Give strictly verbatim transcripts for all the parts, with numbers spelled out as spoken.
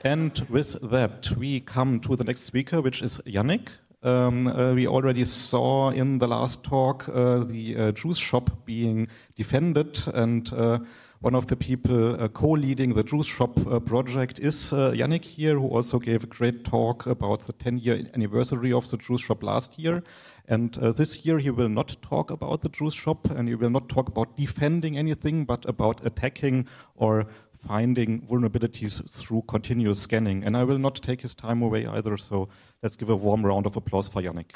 And with that, we come to the next speaker, which is Yannick. Um, uh, we already saw in the last talk uh, the uh, juice shop being defended, and uh, one of the people uh, co-leading the juice shop uh, project is uh, Yannick here, who also gave a great talk about the ten-year anniversary of the juice shop last year. And uh, this year he will not talk about the juice shop, and he will not talk about defending anything, but about attacking or finding vulnerabilities through continuous scanning. And I will not take his time away either, so let's give a warm round of applause for Yannick.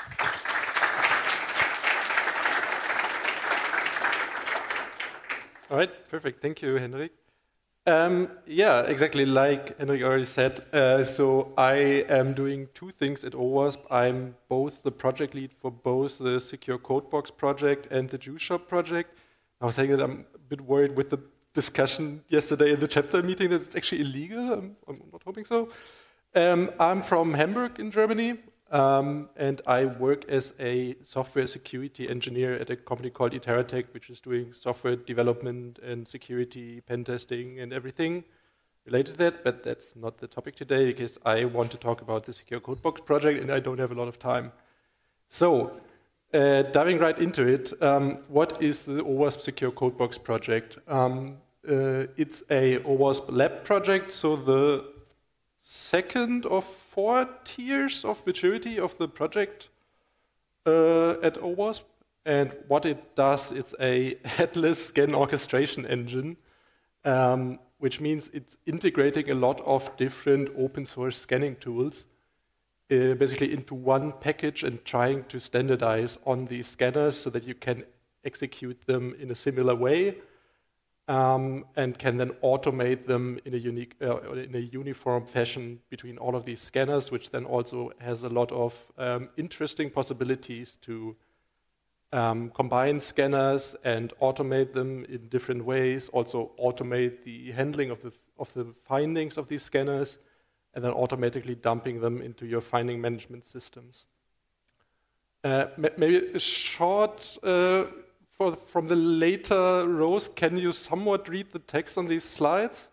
All right, perfect. Thank you, Henrik. Um, yeah, exactly like Henrik already said. Uh, so I am doing two things at OWASP. I'm both the project lead for both the Secure Codebox project and the Juice Shop project. I was saying that I'm a bit worried with the discussion yesterday in the chapter meeting that it's actually illegal. I'm, I'm not hoping so. Um, I'm from Hamburg in Germany, um, and I work as a software security engineer at a company called Iteratec, which is doing software development and security, pen testing, and everything related to that. But that's not the topic today, because I want to talk about the Secure Codebox project, and I don't have a lot of time. So, uh, diving right into it, um, what is the OWASP Secure Codebox project? Um, Uh, it's a OWASP lab project, so the second of four tiers of maturity of the project uh, at OWASP. And what it does, it's a headless scan orchestration engine, um, which means it's integrating a lot of different open source scanning tools, uh, basically into one package and trying to standardize on these scanners so that you can execute them in a similar way. Um, and can then automate them in a unique, uh, in a uniform fashion between all of these scanners, which then also has a lot of um, interesting possibilities to um, combine scanners and automate them in different ways. Also automate the handling of the of the findings of these scanners, and then automatically dumping them into your finding management systems. Uh, maybe a short. Uh, For, from the later rows, can you somewhat read the text on these slides?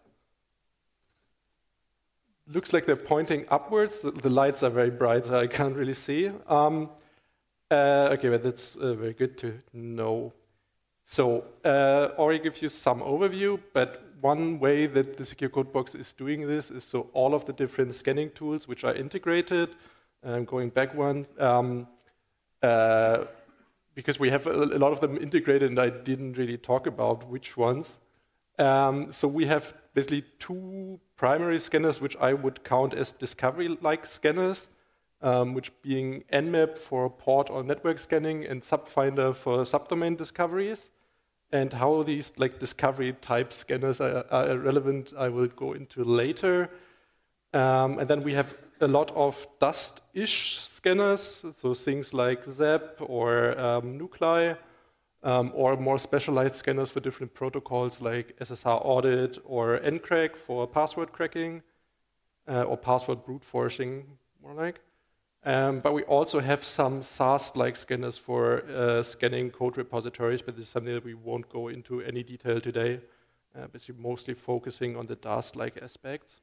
Looks like they're pointing upwards. The, the lights are very bright, so I can't really see. Um, uh, okay, but that's uh, very good to know. So, uh, Ori gives you some overview, but one way that the Secure Codebox is doing this is so all of the different scanning tools which are integrated, um, going back one, um, uh, because we have a, a lot of them integrated, and I didn't really talk about which ones. Um, so we have basically two primary scanners, which I would count as discovery-like scanners, um, which being Nmap for port or network scanning and Subfinder for subdomain discoveries. And how these like discovery-type scanners are, are relevant, I will go into later. Um, and then we have a lot of Dust-ish scanners, so things like ZAP or um, Nuclei, um, or more specialized scanners for different protocols like S S H Audit or N crack for password cracking, uh, or password brute forcing, more like. Um, but we also have some SAST-like scanners for uh, scanning code repositories, but this is something that we won't go into any detail today, uh, basically mostly focusing on the Dast-like aspects.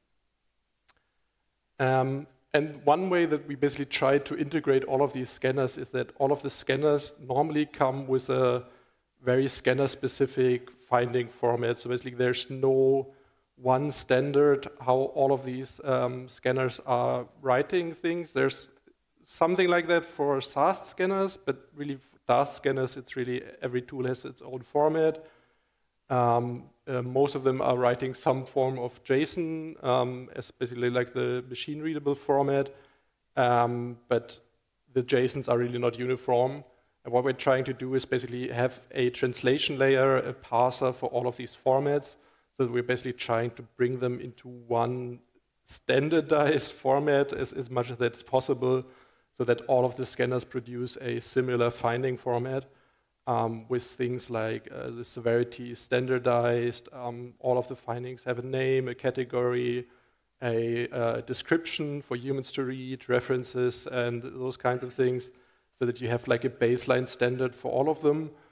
Um, and one way that we basically try to integrate all of these scanners is that all of the scanners normally come with a very scanner-specific finding format. So basically there's no one standard how all of these um, scanners are writing things. There's something like that for SAST scanners, but really for Dast scanners, it's really every tool has its own format. Um, uh, most of them are writing some form of JSON, um, as basically like the machine-readable format, um, but the JSONs are really not uniform. And what we're trying to do is basically have a translation layer, a parser for all of these formats, so that we're basically trying to bring them into one standardized format as, as much as that's possible, so that all of the scanners produce a similar finding format. Um, with things like uh, the severity standardized, um, all of the findings have a name, a category, a uh, description for humans to read, references, and those kinds of things, so that you have like a baseline standard for all of them.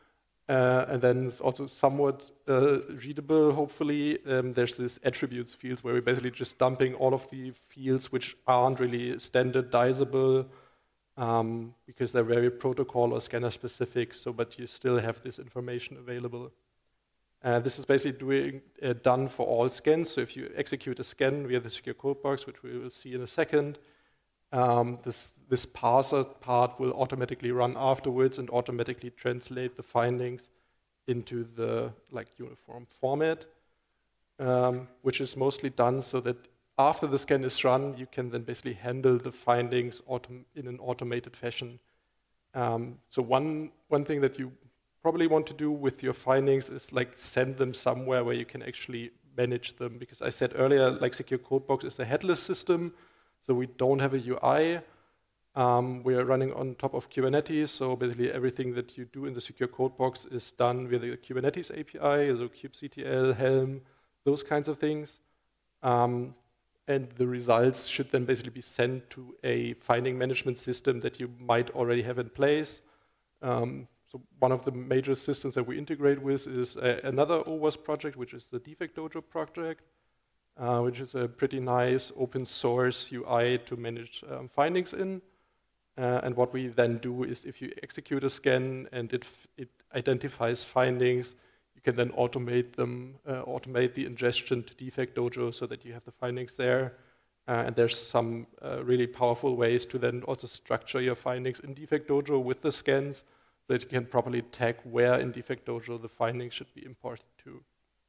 Uh, and then it's also somewhat uh, readable, hopefully. Um, there's this attributes field where we're basically just dumping all of the fields which aren't really standardizable um, because they're very protocol or scanner specific, so but you still have this information available. Uh, this is basically doing, uh, done for all scans. So if you execute a scan via the secure code box, which we will see in a second, um, this, this parser part will automatically run afterwards and automatically translate the findings into the like uniform format, um, which is mostly done so that after the scan is run, you can then basically handle the findings autom in an automated fashion. Um, so one, one thing that you probably want to do with your findings is like send them somewhere where you can actually manage them. Because I said earlier, like Secure Code Box is a headless system, so we don't have a U I. Um, we are running on top of Kubernetes, so basically everything that you do in the Secure Code Box is done via the Kubernetes A P I, so kubectl, Helm, those kinds of things. Um, and the results should then basically be sent to a finding management system that you might already have in place. Um, So one of the major systems that we integrate with is a, another O WASP project, which is the Defect Dojo project, uh, which is a pretty nice open source U I to manage um, findings in. Uh, and what we then do is if you execute a scan and it, it identifies findings, you can then automate them, uh, automate the ingestion to Defect Dojo so that you have the findings there. Uh, and there's some uh, really powerful ways to then also structure your findings in Defect Dojo with the scans, so that you can properly tag where in Defect Dojo the findings should be imported to.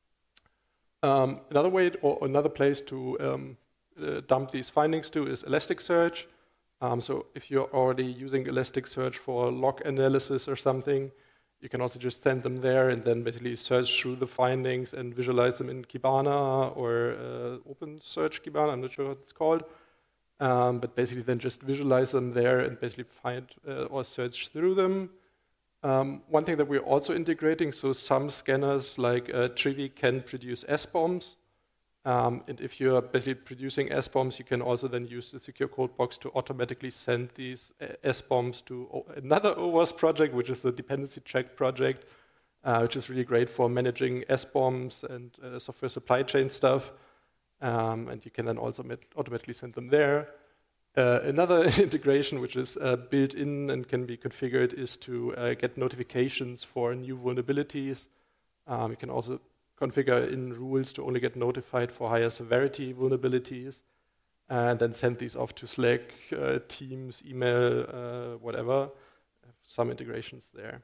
Um, another way, or another place to um, uh, dump these findings to is Elasticsearch. Um, so if you're already using Elasticsearch for log analysis or something, you can also just send them there and then basically search through the findings and visualize them in Kibana or uh, OpenSearch Kibana, I'm not sure what it's called. Um, but basically then just visualize them there and basically find uh, or search through them. Um, one thing that we're also integrating, so some scanners like uh, Trivi can produce S bombs. Um, and if you're basically producing S bombs, you can also then use the Secure Code Box to automatically send these uh, S bombs to o another O WASP project, which is the Dependency Check project, uh, which is really great for managing S bombs and uh, software supply chain stuff. Um, and you can then also automatically send them there. Uh, another integration which is uh, built in and can be configured is to uh, get notifications for new vulnerabilities. Um, you can also configure in rules to only get notified for higher severity vulnerabilities and then send these off to Slack, uh, Teams, email, uh, whatever. Some integrations there.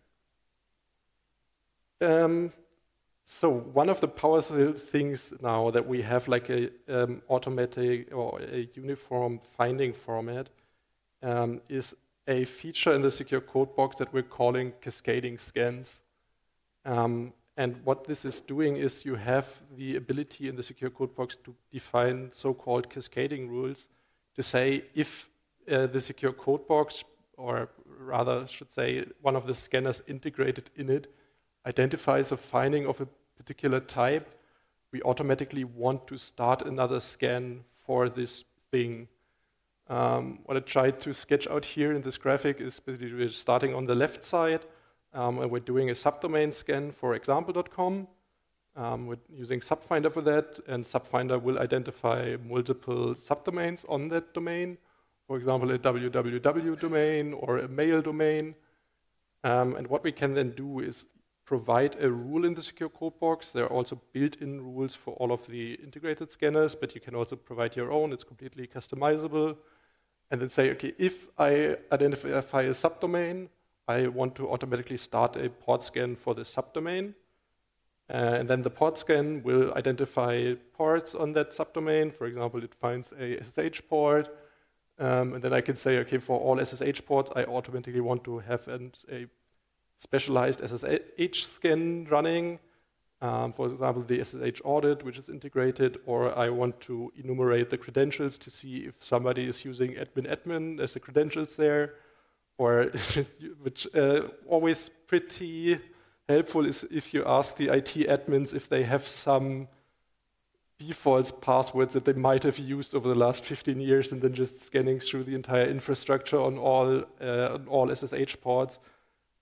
Um, So one of the powerful things now that we have like a um, automatic or a uniform finding format um, is a feature in the Secure Code Box that we're calling cascading scans. Um, and what this is doing is you have the ability in the Secure Code Box to define so-called cascading rules to say if uh, the Secure Code Box, or rather I should say one of the scanners integrated in it, identifies a finding of a particular type, we automatically want to start another scan for this thing. Um, what I tried to sketch out here in this graphic is basically we're starting on the left side, um, and we're doing a subdomain scan for example dot com. Um, we're using Subfinder for that, and Subfinder will identify multiple subdomains on that domain, for example, a W W W domain or a mail domain. Um, and what we can then do is provide a rule in the Secure Code Box. There are also built-in rules for all of the integrated scanners, but you can also provide your own. It's completely customizable. And then say, okay, if I identify a subdomain, I want to automatically start a port scan for the subdomain. Uh, and then the port scan will identify ports on that subdomain. For example, it finds a S S H port. Um, and then I can say, okay, for all S S H ports, I automatically want to have an, a specialized S S H scan running. Um, for example, the S S H audit, which is integrated, or I want to enumerate the credentials to see if somebody is using admin admin as the credentials there, or which uh, always pretty helpful is if you ask the I T admins if they have some default passwords that they might have used over the last fifteen years, and then just scanning through the entire infrastructure on all uh, on all S S H ports.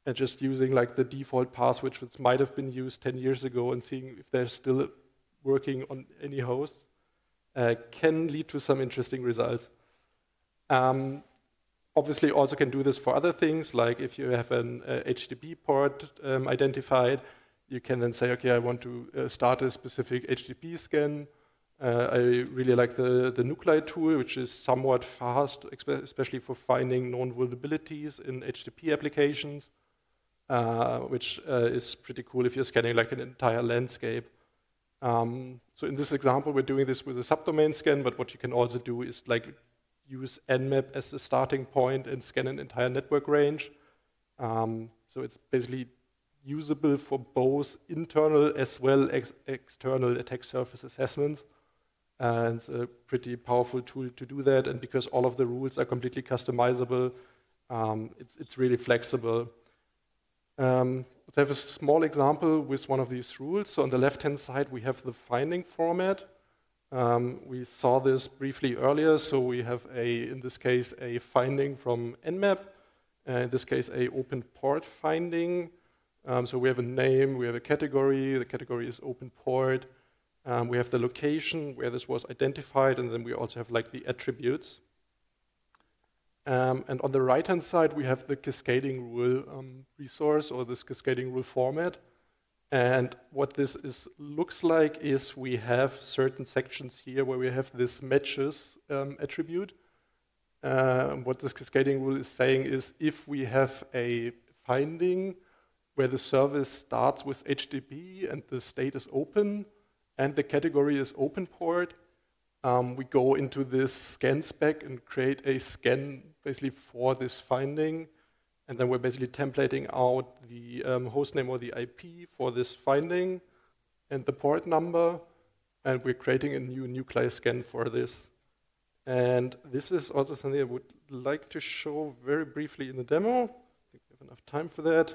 and just using like the default path, which might have been used ten years ago, and seeing if they're still working on any host, uh, can lead to some interesting results. Um, obviously, also can do this for other things, like if you have an uh, H T T P port um, identified, you can then say, okay, I want to uh, start a specific H T T P scan. Uh, I really like the, the Nuclei tool, which is somewhat fast, especially for finding known vulnerabilities in H T T P applications, uh, which uh, is pretty cool if you're scanning like an entire landscape. Um, so in this example, we're doing this with a subdomain scan, but what you can also do is like use Nmap as the starting point and scan an entire network range. Um, so it's basically usable for both internal as well as external attack surface assessments. And it's a pretty powerful tool to do that. And because all of the rules are completely customizable, um, it's, it's really flexible. Um, let's have a small example with one of these rules. So on the left-hand side, we have the finding format. Um, we saw this briefly earlier. So we have a, in this case, a finding from Nmap. Uh, in this case, a open port finding. Um, so we have a name, we have a category. The category is open port. Um, we have the location where this was identified, and then we also have like the attributes. Um, and on the right-hand side, we have the cascading rule um, resource, or this cascading rule format. And what this is, looks like is we have certain sections here where we have this matches um, attribute. Uh, what this cascading rule is saying is if we have a finding where the service starts with H T T P and the state is open, and the category is open port, um, we go into this scan spec and create a scan basically for this finding. And then we're basically templating out the um, hostname or the I P for this finding and the port number. And we're creating a new nuclei scan for this. And this is also something I would like to show very briefly in the demo. I think we have enough time for that.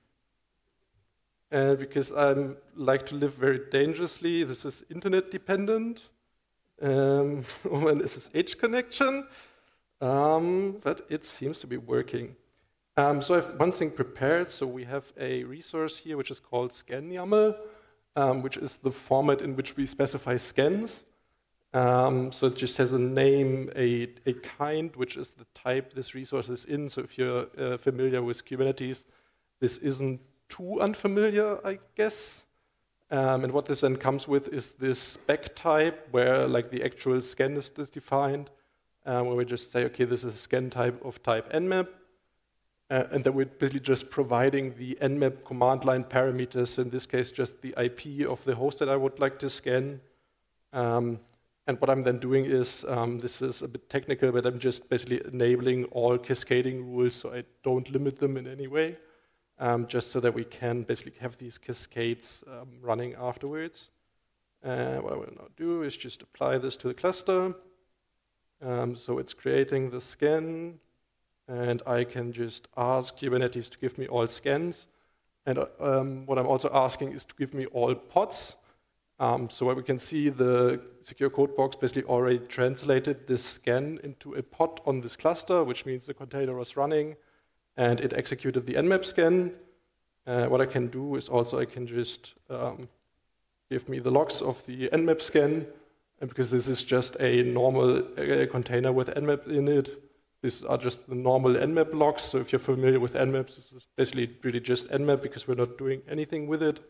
And because I like to live very dangerously, this is internet dependent um, on an S S H connection, um, but it seems to be working. Um, so I have one thing prepared. So we have a resource here which is called scan.yaml, um, which is the format in which we specify scans. Um, so it just has a name, a, a kind, which is the type this resource is in. So if you're uh, familiar with Kubernetes, this isn't too unfamiliar, I guess. Um, and what this then comes with is this spec type where like the actual scan is defined, um, where we just say, okay, this is a scan type of type Nmap. Uh, and then we're basically just providing the Nmap command line parameters, in this case, just the I P of the host that I would like to scan. Um, and what I'm then doing is, um, this is a bit technical, but I'm just basically enabling all cascading rules so I don't limit them in any way. Um, just so that we can basically have these cascades um, running afterwards. Uh, what I will now do is just apply this to the cluster. Um, so it's creating the scan, and I can just ask Kubernetes to give me all scans. And um, what I'm also asking is to give me all pods. Um, so what we can see, the secure code box basically already translated this scan into a pod on this cluster, which means the container was running. And it executed the Nmap scan. Uh, what I can do is also I can just um, give me the logs of the Nmap scan. And because this is just a normal uh, container with Nmap in it, these are just the normal Nmap logs. So if you're familiar with Nmap, this is basically really just Nmap because we're not doing anything with it.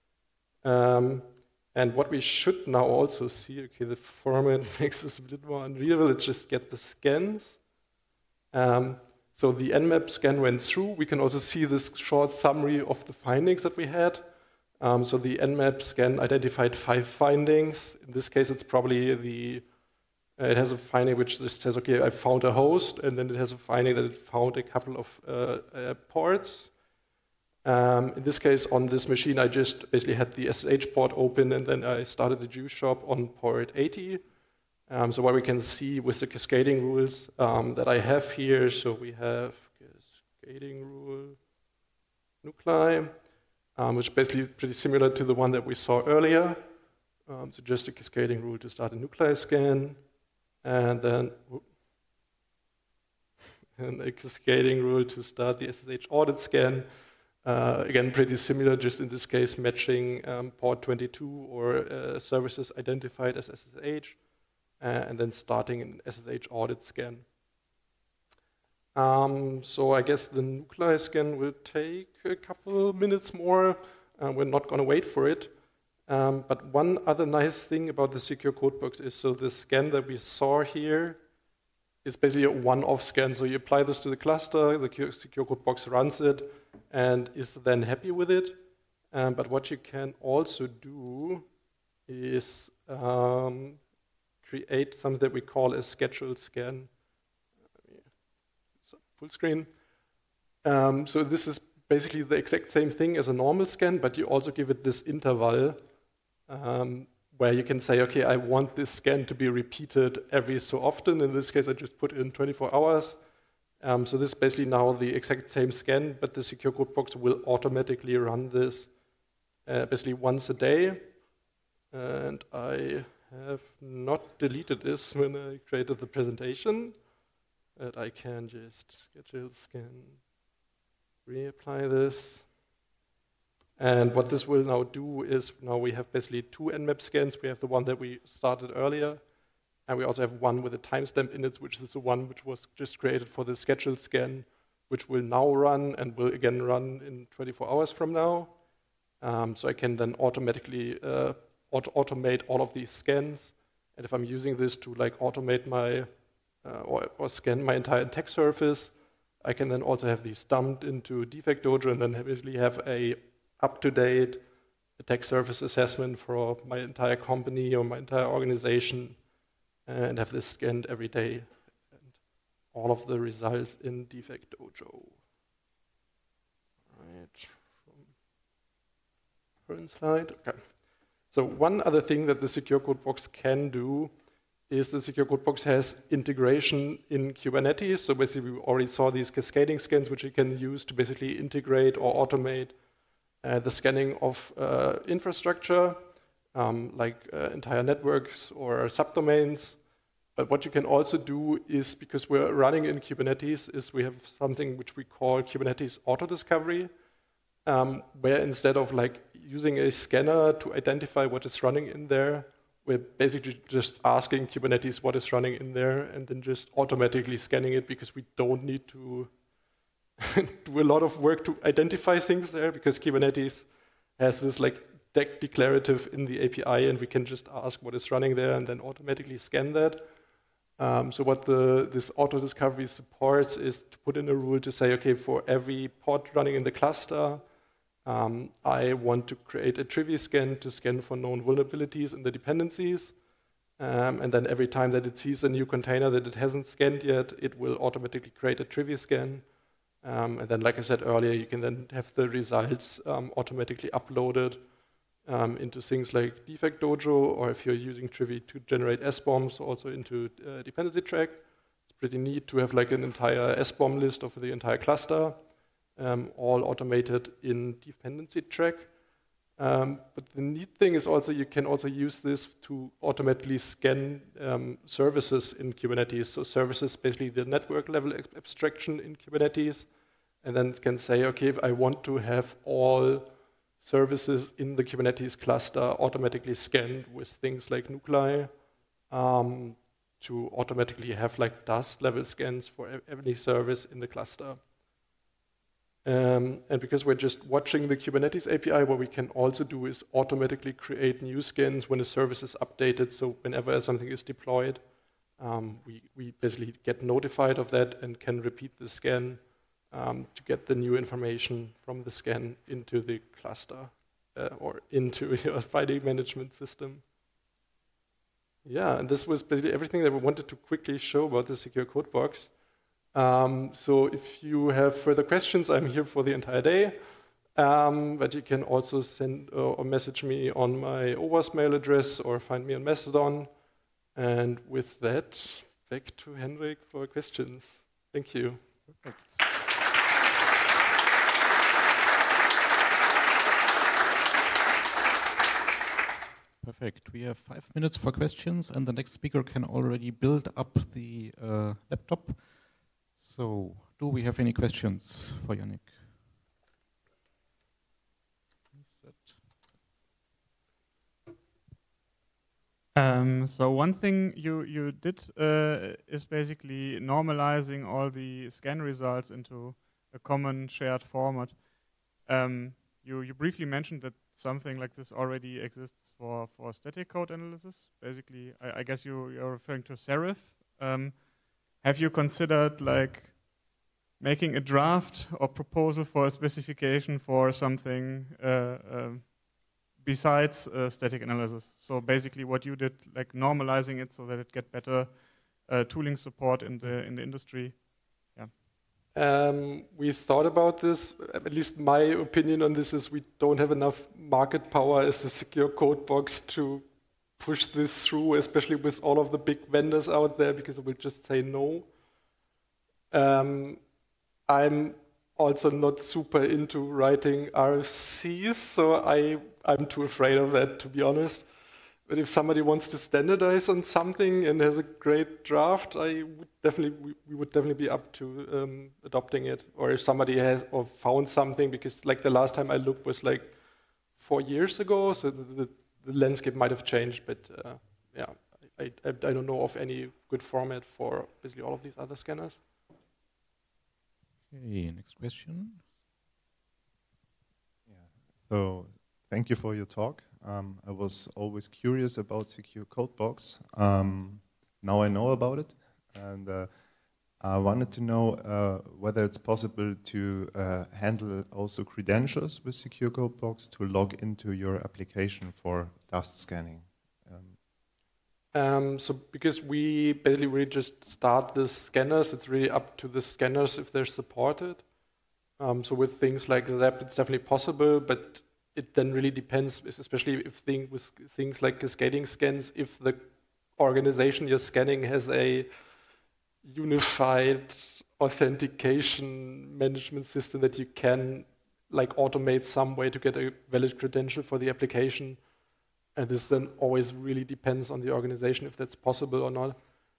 Um, and what we should now also see, okay, the format makes this a bit more unreal. Let's just get the scans. Um, So the Nmap scan went through. We can also see this short summary of the findings that we had. Um, so the Nmap scan identified five findings. In this case, it's probably the, uh, it has a finding which just says, okay, I found a host, and then it has a finding that it found a couple of uh, uh, ports. Um, in this case, on this machine, I just basically had the S S H port open, and then I started the Juice shop on port eighty. Um, so what we can see with the cascading rules um, that I have here, so we have cascading rule nuclei, um, which is basically pretty similar to the one that we saw earlier. Um, so just a cascading rule to start a nuclei scan, and then whoop, and a cascading rule to start the S S H audit scan. Uh, again, pretty similar, just in this case, matching um, port twenty-two or uh, services identified as S S H, uh, and then starting an S S H audit scan. Um, so I guess the nuclei scan will take a couple minutes more. Uh, we're not going to wait for it. Um, but one other nice thing about the secure codebox is, so the scan that we saw here is basically a one-off scan. So you apply this to the cluster, the secure codebox runs it, and is then happy with it. Um, but what you can also do is um, create something that we call a scheduled scan. Full screen. Um, so this is basically the exact same thing as a normal scan, but you also give it this interval um, where you can say, okay, I want this scan to be repeated every so often. In this case, I just put in twenty-four hours. Um, so this is basically now the exact same scan, but the secure codebox will automatically run this uh, basically once a day. And I have not deleted this when I created the presentation. That I can just schedule scan, reapply this. And what this will now do is, now we have basically two Nmap scans. We have the one that we started earlier, and we also have one with a timestamp in it, which is the one which was just created for the scheduled scan, which will now run and will again run in twenty-four hours from now. Um, so I can then automatically uh, auto automate all of these scans. And if I'm using this to like automate my Uh, or, or scan my entire attack surface, I can then also have these dumped into Defect Dojo and then basically have a up-to-date attack surface assessment for my entire company or my entire organization, and have this scanned every day, and all of the results in Defect Dojo. Right. Current slide. Okay. So one other thing that the secure codebox can do is the secure codebox has integration in Kubernetes. So basically, we already saw these cascading scans, which you can use to basically integrate or automate uh, the scanning of uh, infrastructure, um, like uh, entire networks or subdomains. But what you can also do is, because we're running in Kubernetes, is we have something which we call Kubernetes Auto Discovery, um, where instead of like using a scanner to identify what is running in there, we're basically just asking Kubernetes what is running in there and then just automatically scanning it, because we don't need to do a lot of work to identify things there, because Kubernetes has this like de declarative in the A P I, and we can just ask what is running there and then automatically scan that. Um, so what the, this auto discovery supports is to put in a rule to say, okay, for every pod running in the cluster, Um, I want to create a trivia scan to scan for known vulnerabilities in the dependencies. Um, and then every time that it sees a new container that it hasn't scanned yet, it will automatically create a trivia scan. Um, and then, like I said earlier, you can then have the results um, automatically uploaded um, into things like Defect Dojo, or if you're using Trivy to generate S bombs, also into uh, dependency track. It's pretty neat to have like an entire S bomb list of the entire cluster. Um, all automated in dependency track. Um, but the neat thing is also you can also use this to automatically scan um, services in Kubernetes. So services, basically the network level abstraction in Kubernetes, and then it can say, okay, if I want to have all services in the Kubernetes cluster automatically scanned with things like nuclei, um, to automatically have like dust level scans for every service in the cluster. Um, and because we're just watching the Kubernetes A P I, what we can also do is automatically create new scans when a service is updated. So whenever something is deployed, um, we, we basically get notified of that and can repeat the scan um, to get the new information from the scan into the cluster uh, or into your file management system. Yeah, and this was basically everything that we wanted to quickly show about the secure codebox. Um, so if you have further questions, I'm here for the entire day. Um, but you can also send uh, or message me on my O W A S mail address or find me on Mastodon. And with that, back to Henrik for questions. Thank you. Perfect. Perfect. We have five minutes for questions, and the next speaker can already build up the uh, laptop. So, do we have any questions for Yannick? Um, so one thing you you did uh, is basically normalizing all the scan results into a common shared format. Um, you you briefly mentioned that something like this already exists for for static code analysis. Basically, I, I guess you you're referring to Serif. Um, have you considered like making a draft or proposal for a specification for something uh, um, besides uh, static analysis? So basically what you did, like normalizing it so that it get better uh, tooling support in the in the industry. Yeah. Um, we thought about this. At least my opinion on this is we don't have enough market power as a secure code box to push this through, especially with all of the big vendors out there, because it will just say no. Um, I'm also not super into writing R F Cs, so I, I'm too afraid of that, to be honest. But if somebody wants to standardize on something and has a great draft, I would definitely, we, we would definitely be up to um, adopting it. Or if somebody has or found something, because like the last time I looked was like four years ago, so the, the, the landscape might have changed. But uh, yeah, I, I, I don't know of any good format for basically all of these other scanners. Okay, next question. Yeah. So thank you for your talk. Um, I was always curious about Secure Codebox. Um, now I know about it, and uh, I wanted to know uh, whether it's possible to uh, handle also credentials with Secure Codebox to log into your application for dust scanning. Um, Um, so because we basically really just start the scanners, it's really up to the scanners if they're supported. Um, so with things like that, it's definitely possible, but it then really depends, especially if thing, with things like cascading scans, if the organization you're scanning has a unified authentication management system that you can like automate some way to get a valid credential for the application. And this then always really depends on the organization if that's possible or not.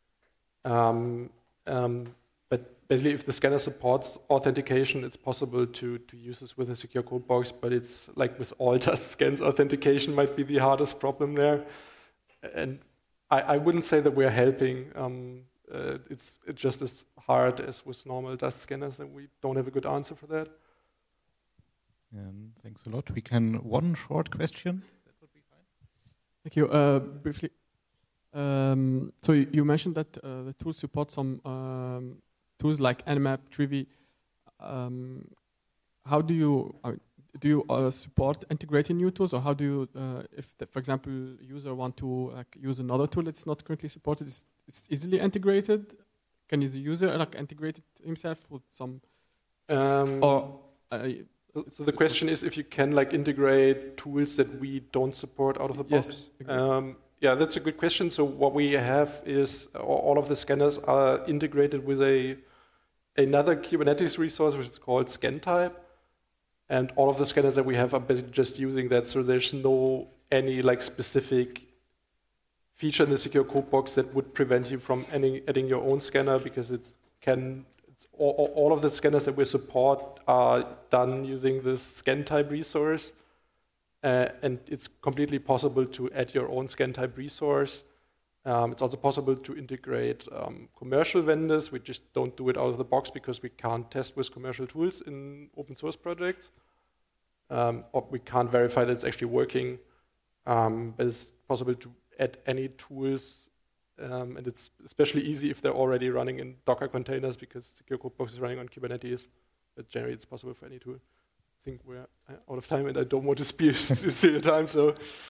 Um, um, but basically, if the scanner supports authentication, it's possible to, to use this with a secure code box, but it's like with all dust scans, authentication might be the hardest problem there. And I, I wouldn't say that we're helping. Um, uh, it's, it's just as hard as with normal dust scanners, and we don't have a good answer for that. Um, thanks a lot. We can, one short question. Thank you. Uh, briefly, um, so you, you mentioned that uh, the tool supports some um, tools like Nmap, Trivy. Um, how do you uh, do you uh, support integrating new tools, or how do you, uh, if the, for example, user want to like use another tool that's not currently supported, it's, it's easily integrated? Can the user like integrate it himself with some? Um, or uh, So the question is if you can like integrate tools that we don't support out of the box. Yes, exactly. Um, yeah, that's a good question. So what we have is all of the scanners are integrated with a another Kubernetes resource, which is called ScanType, and all of the scanners that we have are basically just using that. So there's no any like specific feature in the secure code box that would prevent you from adding, adding your own scanner, because it can. All, all of the scanners that we support are done using this ScanType resource, uh, and it's completely possible to add your own ScanType resource. Um, it's also possible to integrate um, commercial vendors. We just don't do it out of the box because we can't test with commercial tools in open source projects, um, or we can't verify that it's actually working. Um, but it's possible to add any tools. Um, and it's especially easy if they're already running in Docker containers, because Secure Codebox is running on Kubernetes. But generally, it's possible for any tool. I think we're out of time, and I don't want to steal your time. So.